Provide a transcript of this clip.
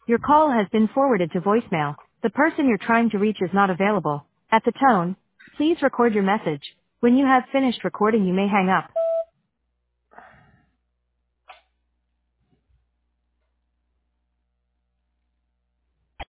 Your call has been forwarded to voicemail. The person you're trying to reach is not available. At the tone, please record your message. When you have finished recording, you may hang up.